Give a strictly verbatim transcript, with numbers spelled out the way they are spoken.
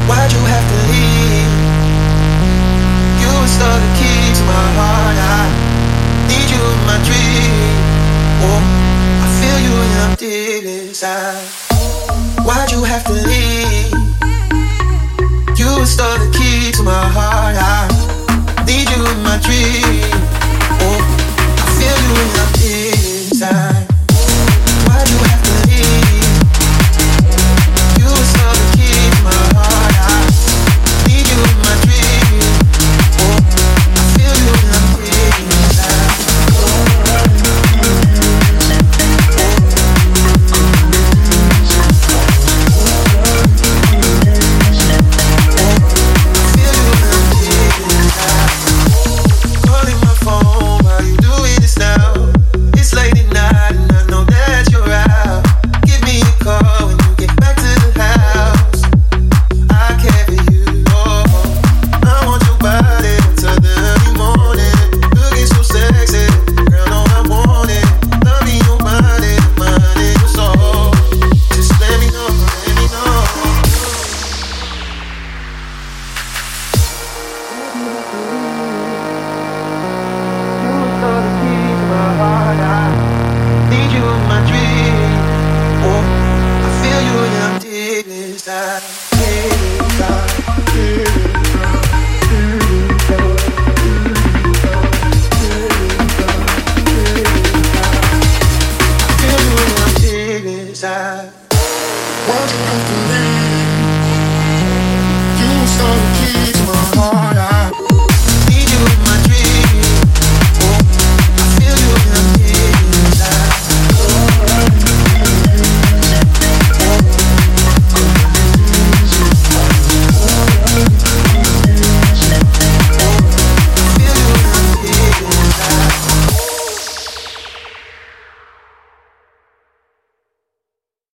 Why'd you have to leave? You were still the key to my heart. I need you in my dream. Oh, I feel you in your deep inside. Why'd you have to leave? You were still the key to my heart. I need you in my dream. Oh, I feel you in your deep inside. Why'd you have to leave? You were still the key to my heart. I need you in my dream. Oh, I feel you in your deep inside. Inside, inside, inside.